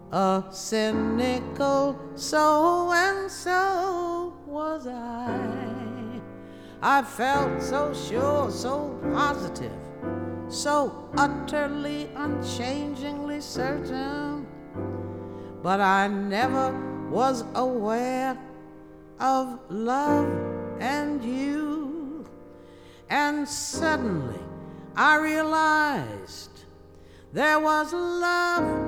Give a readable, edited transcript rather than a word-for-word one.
A cynical so-and-so was I felt so sure, so positive, so utterly, unchangingly certain, but I never was aware of love and you. And suddenly I realized there was love